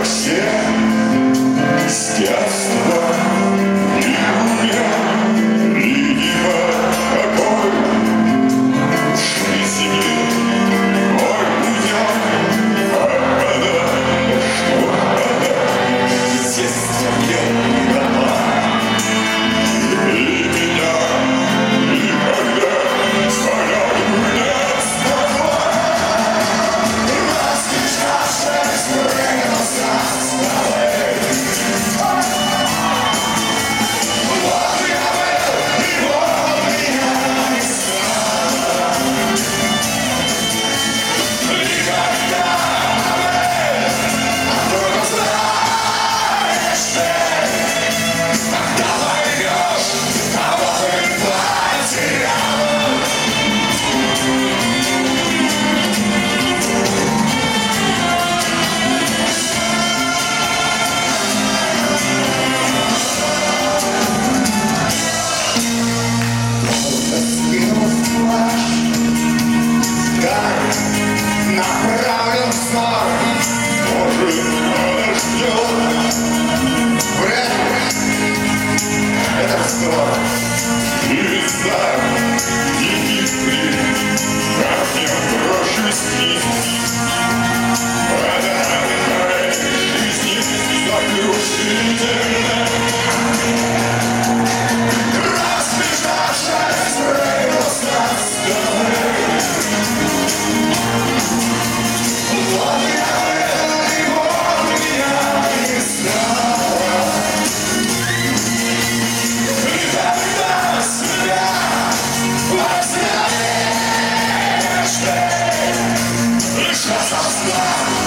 все с детства любим покой. Ушли себе мой путем, а вода, что вода, здесь терпел дома. И меня никогда стоял нет спокой. Распечатавшись, прыгнулся с головы. Вот я был, и вот меня не стало. Никогда только знаешь ты, когда пойдешь, кого ты потерял. Скинул плащ, гарь направлен в снор. Может, подождет, вряд ли это вздор. И знаю, дикий крик, как я брошусь вниз. Вода моей жизни заглушительна. Разбежавшись, прыгнулся с головы. Вот я был, и вот меня не стало. Никогда себя возьмешь ты, лишь осознав.